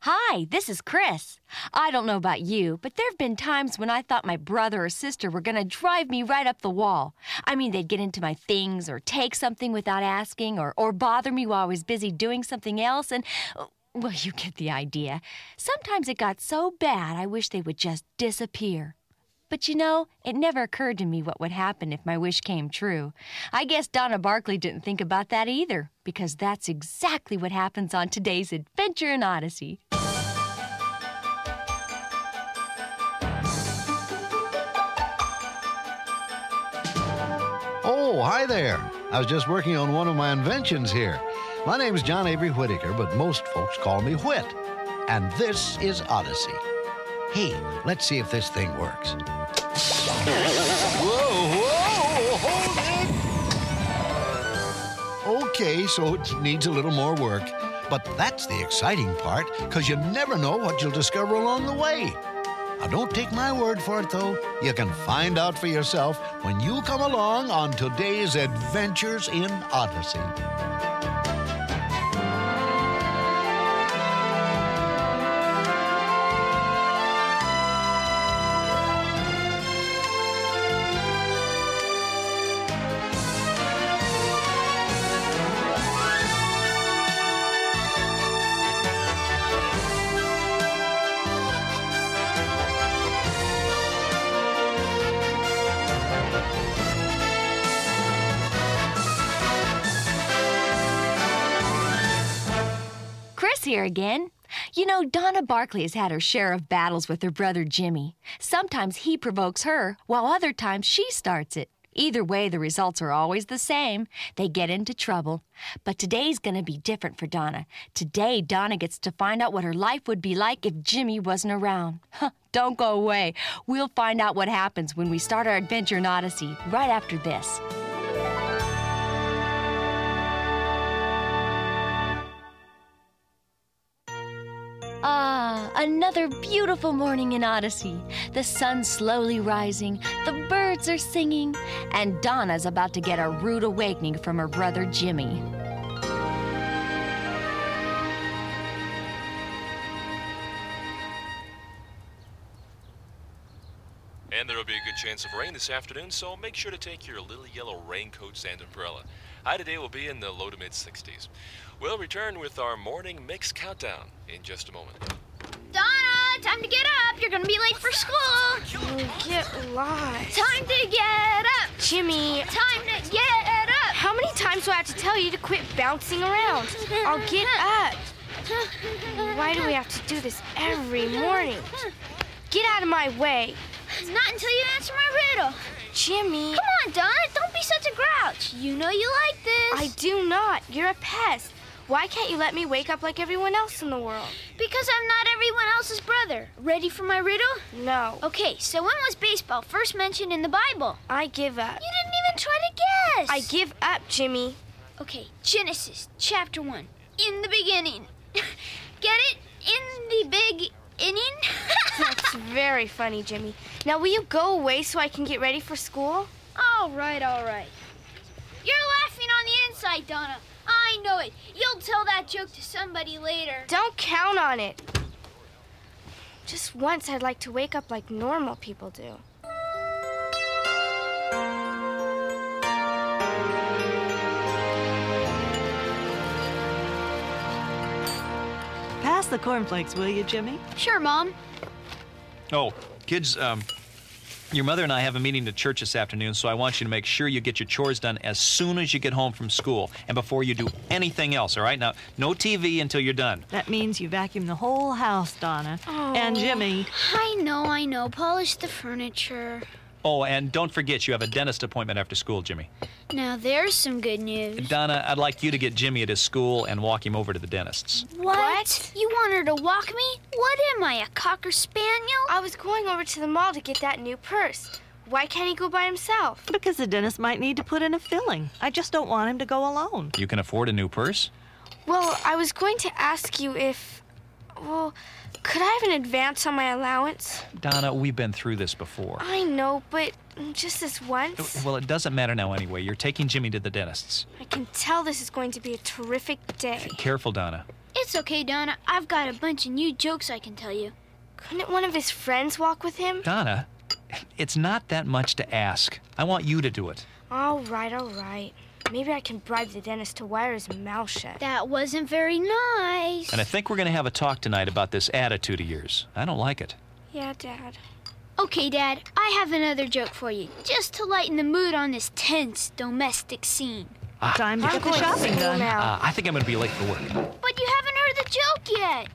Hi, this is Chris. I don't know about you, but there have been times when I thought my brother or sister were going to drive me right up the wall. I mean, they'd get into my things or take something without asking or bother me while I was busy doing something else and... Well, you get the idea. Sometimes it got so bad I wish they would just disappear. But you know, it never occurred to me what would happen if my wish came true. I guess Donna Barkley didn't think about that either, because that's exactly what happens on today's Adventure in Odyssey. Oh, hi there. I was just working on one of my inventions here. My name's John Avery Whittaker, but most folks call me Whit. And this is Odyssey. Hey, let's see if this thing works. Whoa, hold it! Okay, so it needs a little more work. But that's the exciting part, because you never know what you'll discover along the way. Now, don't take my word for it, though. You can find out for yourself when you come along on today's Adventures in Odyssey. Here again. You know, Donna Barkley has had her share of battles with her brother Jimmy. Sometimes he provokes her, while other times she starts it. Either way, the results are always the same. They get into trouble. But today's going to be different for Donna. Today, Donna gets to find out what her life would be like if Jimmy wasn't around. Don't go away. We'll find out what happens when we start our Adventure in Odyssey right after this. Another beautiful morning in Odyssey. The sun's slowly rising, the birds are singing, and Donna's about to get a rude awakening from her brother Jimmy. And there will be a good chance of rain this afternoon, so make sure to take your little yellow raincoats and umbrella. High today will be in the low to mid-60s. We'll return with our morning mix countdown in just a moment. Donna, time to get up. You're going to be late for school. Oh, get lost. Time to get up. Jimmy. Time to get up. How many times do I have to tell you to quit bouncing around? I'll get up. Why do we have to do this every morning? Get out of my way. Not until you answer my riddle. Jimmy. Come on, Donna. Don't be such a grouch. You know you like this. I do not. You're a pest. Why can't you let me wake up like everyone else in the world? Because I'm not everyone else's brother. Ready for my riddle? No. Okay, so when was baseball first mentioned in the Bible? I give up. You didn't even try to guess. I give up, Jimmy. Okay, Genesis chapter 1. In the beginning. Get it? In the big inning? That's very funny, Jimmy. Now, will you go away so I can get ready for school? All right. You're laughing on the inside, Donna. I know it. You'll tell that joke to somebody later. Don't count on it. Just once, I'd like to wake up like normal people do. Pass the cornflakes, will you, Jimmy? Sure, Mom. Oh, kids, your mother and I have a meeting at church this afternoon, so I want you to make sure you get your chores done as soon as you get home from school and before you do anything else, all right? Now, no TV until you're done. That means you vacuum the whole house, Donna. Oh, and Jimmy. I know. Polish the furniture. Oh, and don't forget you have a dentist appointment after school, Jimmy. Now, there's some good news. Donna, I'd like you to get Jimmy at his school and walk him over to the dentist's. What? You want her to walk me? What am I, a Cocker Spaniel? I was going over to the mall to get that new purse. Why can't he go by himself? Because the dentist might need to put in a filling. I just don't want him to go alone. You can afford a new purse? Well, I was going to ask you if... Well, could I have an advance on my allowance? Donna, we've been through this before. I know, but just this once. Well, it doesn't matter now anyway. You're taking Jimmy to the dentist's. I can tell this is going to be a terrific day. Careful, Donna. It's okay, Donna. I've got a bunch of new jokes I can tell you. Couldn't one of his friends walk with him? Donna, it's not that much to ask. I want you to do it. All right. Maybe I can bribe the dentist to wire his mouth shut. That wasn't very nice. And I think we're going to have a talk tonight about this attitude of yours. I don't like it. Yeah, Dad. Okay, Dad, I have another joke for you, just to lighten the mood on this tense domestic scene. Time to I'm get the going to shopping school done. now. I think I'm going to be late for work. But you haven't heard the joke yet.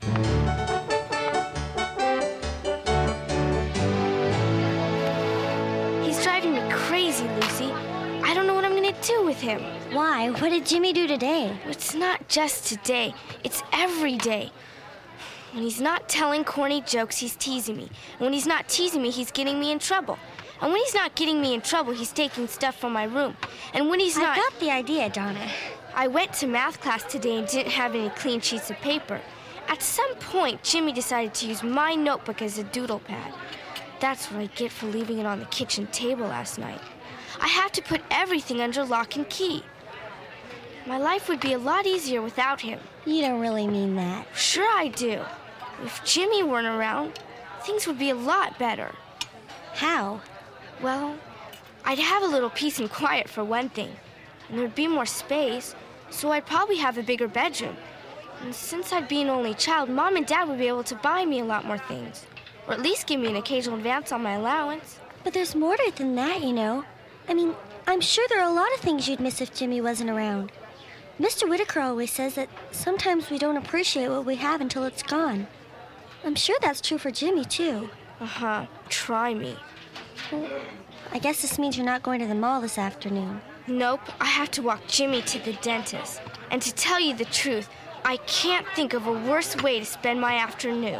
He's driving me crazy, Lucy. I don't know what I'm going to do with him. Why? What did Jimmy do today? It's not just today. It's every day. When he's not telling corny jokes, he's teasing me. And when he's not teasing me, he's getting me in trouble. And when he's not getting me in trouble, he's taking stuff from my room. And when he's not... I got the idea, Donna. I went to math class today and didn't have any clean sheets of paper. At some point, Jimmy decided to use my notebook as a doodle pad. That's what I get for leaving it on the kitchen table last night. I have to put everything under lock and key. My life would be a lot easier without him. You don't really mean that. Sure I do. If Jimmy weren't around, things would be a lot better. How? Well, I'd have a little peace and quiet for one thing. And there'd be more space, so I'd probably have a bigger bedroom. And since I'd be an only child, Mom and Dad would be able to buy me a lot more things. Or at least give me an occasional advance on my allowance. But there's more to it than that, you know. I mean, I'm sure there are a lot of things you'd miss if Jimmy wasn't around. Mr. Whitaker always says that sometimes we don't appreciate what we have until it's gone. I'm sure that's true for Jimmy, too. Uh-huh. Try me. Well, I guess this means you're not going to the mall this afternoon. Nope, I have to walk Jimmy to the dentist. And to tell you the truth, I can't think of a worse way to spend my afternoon.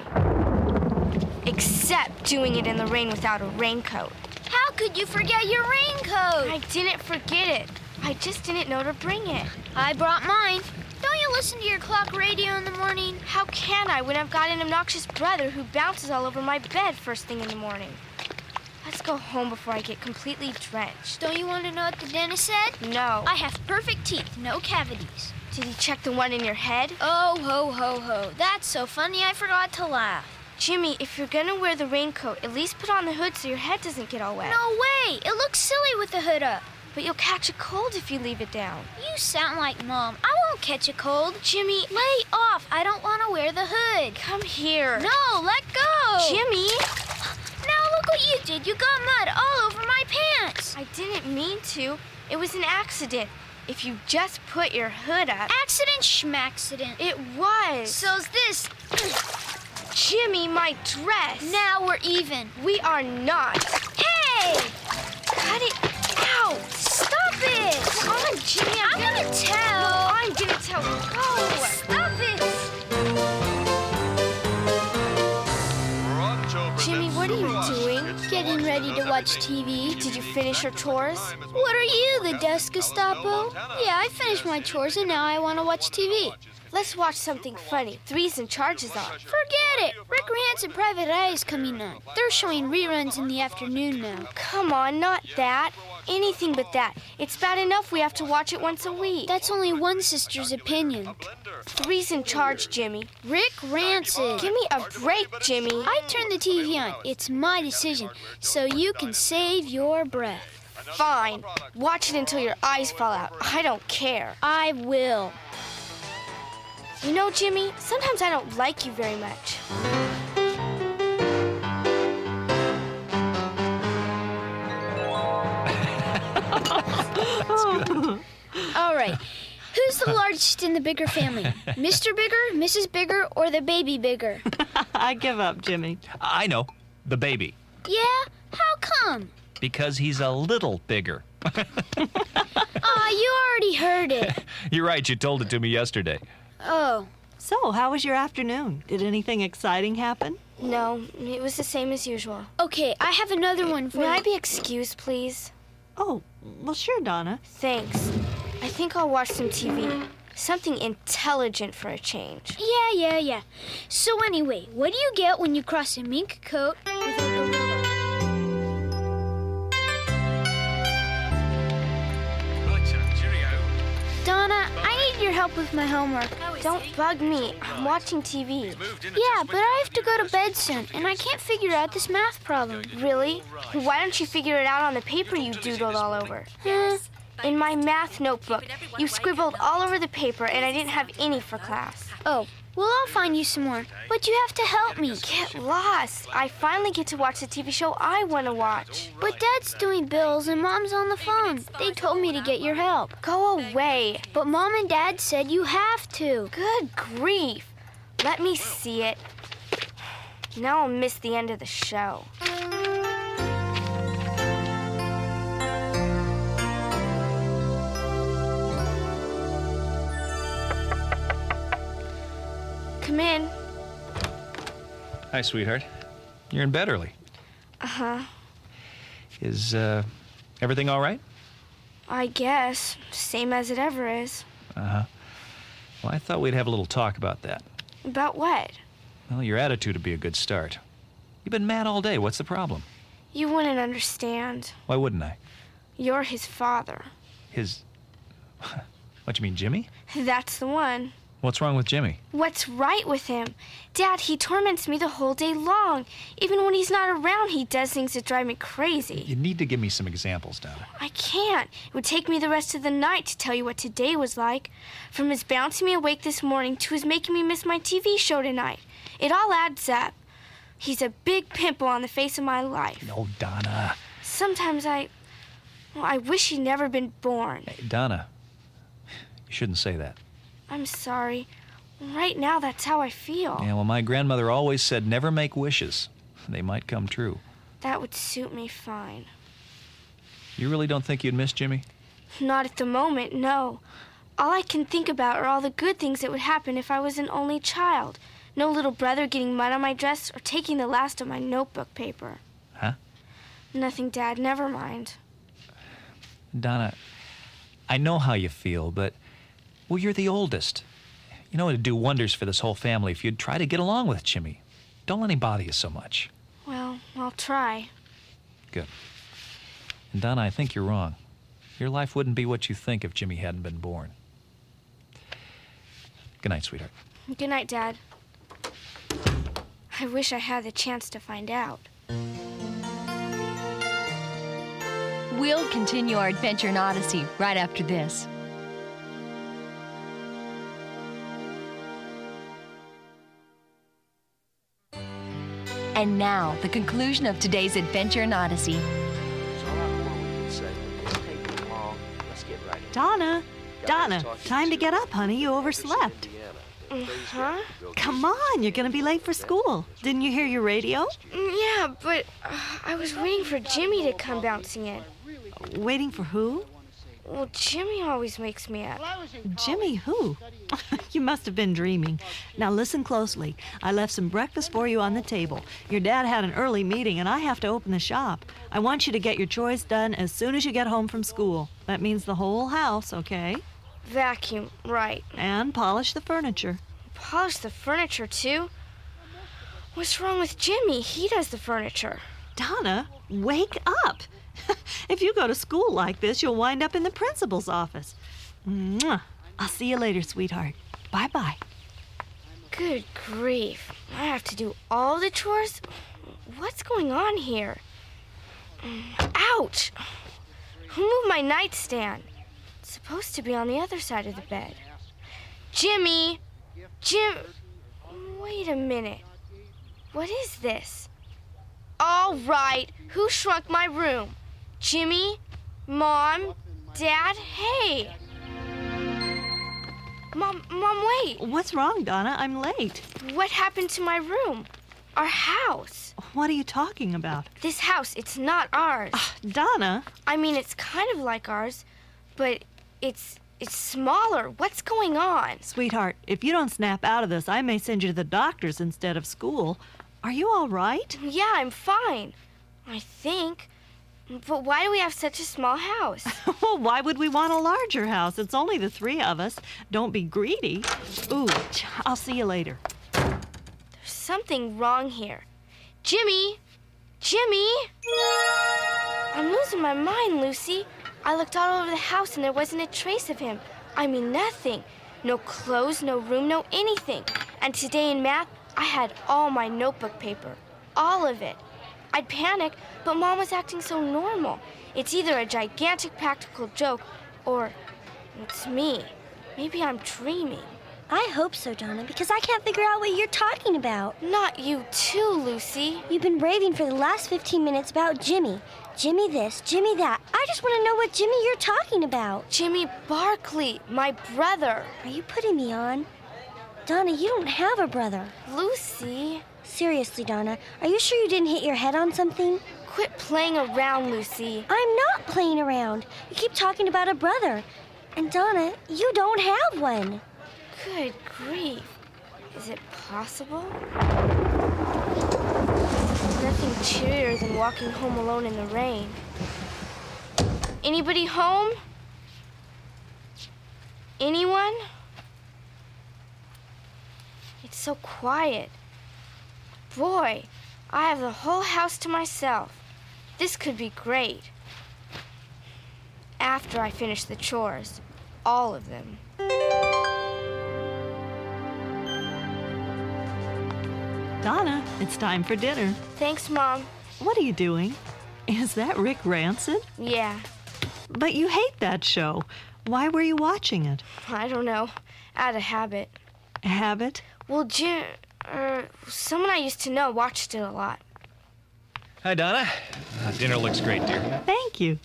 Except doing it in the rain without a raincoat. How could you forget your raincoat? I didn't forget it. I just didn't know to bring it. I brought mine. Don't you listen to your clock radio in the morning? How can I when I've got an obnoxious brother who bounces all over my bed first thing in the morning? Let's go home before I get completely drenched. Don't you want to know what the dentist said? No. I have perfect teeth, no cavities. Did he check the one in your head? Oh, ho, ho, ho. That's so funny I forgot to laugh. Jimmy, if you're gonna wear the raincoat, at least put on the hood so your head doesn't get all wet. No way! It looks silly with the hood up. But you'll catch a cold if you leave it down. You sound like Mom. I won't catch a cold. Jimmy, lay off. I don't want to wear the hood. Come here. No, let go. Jimmy! Now look what you did. You got mud all over my pants. I didn't mean to. It was an accident. If you just put your hood up... Accident schmaccident. It was. So's this. Jimmy, my dress. Now we're even. We are not. Hey! Cut it out. Stop it. Come on, Jimmy. I'm gonna tell. No, I'm gonna tell. Go. Stop it. Jimmy, what are you doing? Getting ready to watch TV. Did you finish your chores? What are you, the desk Gestapo? Yeah, I finished my chores and now I want to watch TV. Let's watch something funny. Three's in Charge is on. Forget it. Rick Rance and Private Eye is coming on. They're showing reruns in the afternoon now. Come on, not that. Anything but that. It's bad enough we have to watch it once a week. That's only one sister's opinion. Three's in Charge, Jimmy. Rick Rancid. Give me a break, Jimmy. I turn the TV on. It's my decision, so you can save your breath. Fine. Watch it until your eyes fall out. I don't care. I will. You know, Jimmy, sometimes I don't like you very much. All right. Who's the largest in the Bigger family? Mr. Bigger, Mrs. Bigger, or the baby Bigger? I give up, Jimmy. I know. The baby. Yeah? How come? Because he's a little bigger. Aw, you already heard it. You're right. You told it to me yesterday. Oh. So, how was your afternoon? Did anything exciting happen? No, it was the same as usual. Okay, I have another one for May you. I be excused, please? Oh, well, sure, Donna. Thanks. I think I'll watch some TV. Something intelligent for a change. Yeah. So anyway, what do you get when you cross a mink coat with a gorilla? Donna, I need your help help with my homework. Don't bug me. I'm watching TV. Yeah, but I have to go to bed soon, and I can't figure out this math problem. Really? Why don't you figure it out on the paper you doodled all over? In my math notebook, you scribbled all over the paper, and I didn't have any for class. Oh, well, I'll find you some more. But you have to help me. Get lost. I finally get to watch the TV show I want to watch. But Dad's doing bills and Mom's on the phone. They told me to get your help. Go away. But Mom and Dad said you have to. Good grief. Let me see it. Now I'll miss the end of the show. Come in. Hi, sweetheart. You're in bed early. Uh-huh. Is everything all right? I guess. Same as it ever is. Uh-huh. Well, I thought we'd have a little talk about that. About what? Well, your attitude would be a good start. You've been mad all day. What's the problem? You wouldn't understand. Why wouldn't I? You're his father. His... What, you mean Jimmy? That's the one. What's wrong with Jimmy? What's right with him? Dad, he torments me the whole day long. Even when he's not around, he does things that drive me crazy. You need to give me some examples, Donna. I can't. It would take me the rest of the night to tell you what today was like. From his bouncing me awake this morning to his making me miss my TV show tonight. It all adds up. He's a big pimple on the face of my life. No, Donna. Sometimes I wish he'd never been born. Hey, Donna, you shouldn't say that. I'm sorry. Right now, that's how I feel. Yeah, well, my grandmother always said never make wishes. They might come true. That would suit me fine. You really don't think you'd miss Jimmy? Not at the moment, no. All I can think about are all the good things that would happen if I was an only child. No little brother getting mud on my dress or taking the last of my notebook paper. Huh? Nothing, Dad. Never mind. Donna, I know how you feel, but... Well, you're the oldest. You know, it'd do wonders for this whole family if you'd try to get along with Jimmy. Don't let him bother you so much. Well, I'll try. Good. And Donna, I think you're wrong. Your life wouldn't be what you think if Jimmy hadn't been born. Good night, sweetheart. Good night, Dad. I wish I had the chance to find out. We'll continue our adventure in Odyssey right after this. And now, the conclusion of today's adventure in Odyssey. Donna, time to get up, honey. You overslept. Huh? Come on, you're going to be late for school. Didn't you hear your radio? Yeah, but I was waiting for Jimmy to come bouncing in. Waiting for who? Well, Jimmy always wakes me up. Jimmy who? You must have been dreaming. Now listen closely. I left some breakfast for you on the table. Your dad had an early meeting and I have to open the shop. I want you to get your chores done as soon as you get home from school. That means the whole house, okay? Vacuum, right. And polish the furniture. Polish the furniture, too? What's wrong with Jimmy? He does the furniture. Donna, wake up! If you go to school like this, you'll wind up in the principal's office. Mwah. I'll see you later, sweetheart. Bye-bye. Good grief. I have to do all the chores? What's going on here? Ouch! Who moved my nightstand? It's supposed to be on the other side of the bed. Jimmy! Wait a minute. What is this? All right. Who shrunk my room? Jimmy? Mom? Dad? Hey! Mom, wait. What's wrong, Donna? I'm late. What happened to my room? Our house. What are you talking about? This house, it's not ours. Donna? I mean, it's kind of like ours, but it's smaller. What's going on? Sweetheart, if you don't snap out of this, I may send you to the doctor's instead of school. Are you all right? Yeah, I'm fine. I think. But why do we have such a small house? Well, why would we want a larger house? It's only the three of us. Don't be greedy. Ooh, I'll see you later. There's something wrong here. Jimmy! I'm losing my mind, Lucy. I looked all over the house and there wasn't a trace of him. I mean, nothing. No clothes, no room, no anything. And today in math, I had all my notebook paper. All of it. I'd panic, but Mom was acting so normal. It's either a gigantic practical joke or it's me. Maybe I'm dreaming. I hope so, Donna, because I can't figure out what you're talking about. Not you too, Lucy. You've been raving for the last 15 minutes about Jimmy. Jimmy this, Jimmy that. I just want to know what Jimmy you're talking about. Jimmy Barkley, my brother. Are you putting me on? Donna, you don't have a brother. Lucy. Seriously, Donna, are you sure you didn't hit your head on something? Quit playing around, Lucy. I'm not playing around. You keep talking about a brother. And Donna, you don't have one. Good grief. Is it possible? Nothing cheerier than walking home alone in the rain. Anybody home? Anyone? It's so quiet. Boy, I have the whole house to myself. This could be great. After I finish the chores. All of them. Donna, it's time for dinner. Thanks, Mom. What are you doing? Is that Rick Rancid? Yeah. But you hate that show. Why were you watching it? I don't know. Out of habit. Habit? Well, someone I used to know watched it a lot. Hi, Donna. Dinner looks great, dear. Thank you.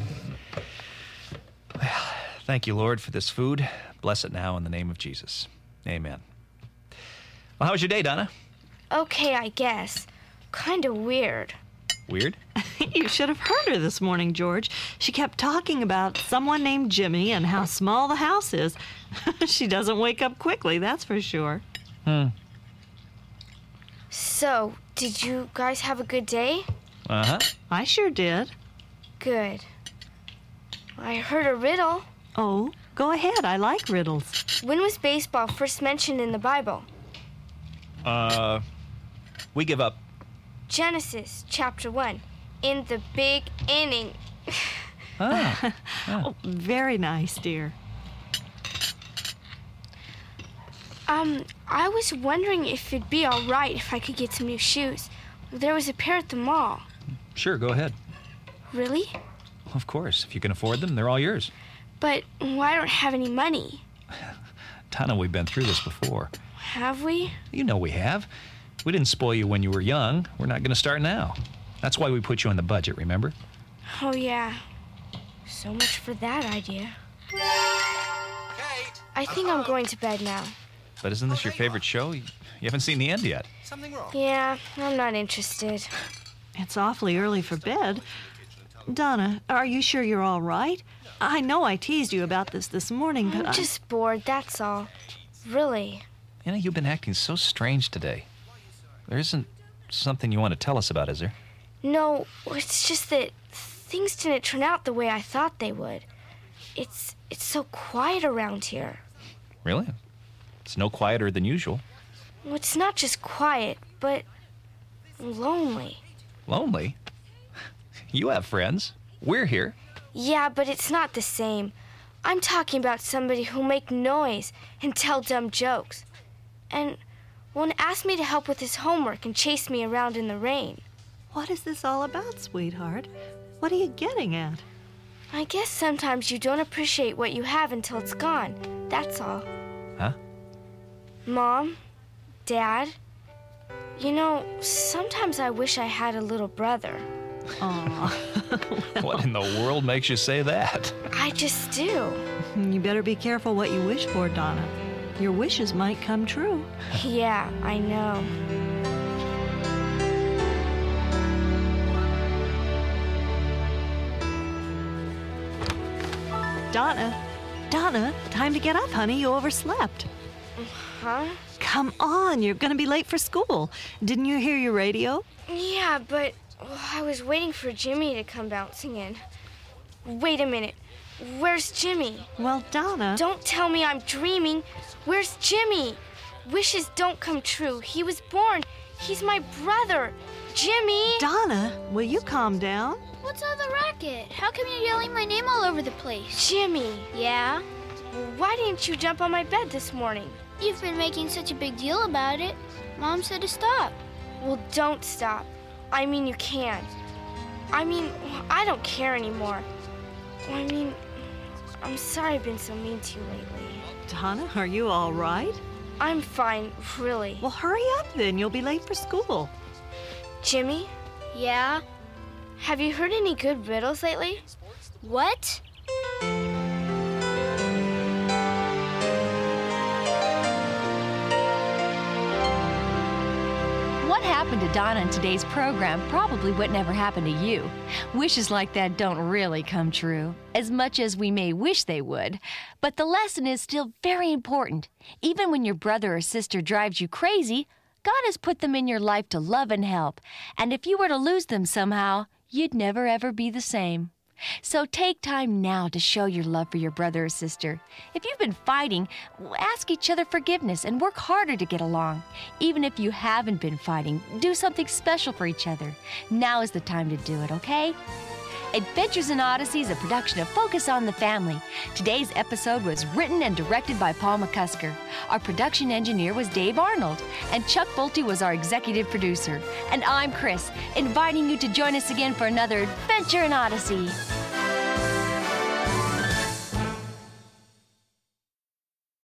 Well, thank you, Lord, for this food. Bless it now in the name of Jesus. Amen. Well, how was your day, Donna? Okay, I guess. Kind of weird. Weird? You should have heard her this morning, George. She kept talking about someone named Jimmy and how small the house is. She doesn't wake up quickly, that's for sure. So, did you guys have a good day? Uh-huh. I sure did. Good. I heard a riddle. Oh, go ahead. I like riddles. When was baseball first mentioned in the Bible? We give up. Genesis, chapter 1. In the big inning. Ah. Oh, very nice, dear. I was wondering if it'd be all right if I could get some new shoes. There was a pair at the mall. Sure, go ahead. Really? Of course. If you can afford them, they're all yours. But I don't have any money. Donna, we've been through this before. Have we? You know we have. We didn't spoil you when you were young. We're not going to start now. That's why we put you on the budget, remember? Oh, yeah. So much for that idea. Kate! I think I'm going to bed now. But isn't this your favorite show? You haven't seen the end yet. Something wrong? Yeah, I'm not interested. It's awfully early for bed. Donna, are you sure you're all right? I know I teased you about this morning, but I'm just bored, that's all. Really. You know, you've been acting so strange today. There isn't something you want to tell us about, is there? No, it's just that things didn't turn out the way I thought they would. It's so quiet around here. Really? It's no quieter than usual. Well, it's not just quiet, but lonely. Lonely? You have friends. We're here. Yeah, but it's not the same. I'm talking about somebody who'll make noise and tell dumb jokes. And won't ask me to help with his homework and chase me around in the rain. what is this all about, sweetheart? What are you getting at? I guess sometimes you don't appreciate what you have until it's gone. That's all. Huh? Mom, Dad, you know, sometimes I wish I had a little brother. Aw. What in the world makes you say that? I just do. You better be careful what you wish for, Donna. Your wishes might come true. Yeah, I know. Donna, time to get up, honey. You overslept. Huh? Come on, you're going to be late for school. Didn't you hear your radio? Yeah, but I was waiting for Jimmy to come bouncing in. Wait a minute. Where's Jimmy? Well, Donna... Don't tell me I'm dreaming. Where's Jimmy? Wishes don't come true. He was born. He's my brother. Jimmy! Donna, will you calm down? What's all the racket? How come you're yelling my name all over the place? Jimmy! Yeah? Why didn't you jump on my bed this morning? You've been making such a big deal about it. Mom said to stop. Well, don't stop. I mean, you can't. I mean, I don't care anymore. I mean, I'm sorry I've been so mean to you lately. Donna, are you all right? I'm fine, really. Well, hurry up then. You'll be late for school. Jimmy, Yeah? have you heard any good riddles lately? What? What happened to Donna in today's program probably would never happen to you. Wishes like that don't really come true, as much as we may wish they would. But the lesson is still very important. Even when your brother or sister drives you crazy, God has put them in your life to love and help. And if you were to lose them somehow, you'd never ever be the same. So take time now to show your love for your brother or sister. If you've been fighting, ask each other forgiveness and work harder to get along. Even if you haven't been fighting, do something special for each other. Now is the time to do it, okay? Adventures in Odyssey is a production of Focus on the Family. Today's episode was written and directed by Paul McCusker. Our production engineer was Dave Arnold, and Chuck Bolte was our executive producer. And I'm Chris, inviting you to join us again for another Adventure in Odyssey.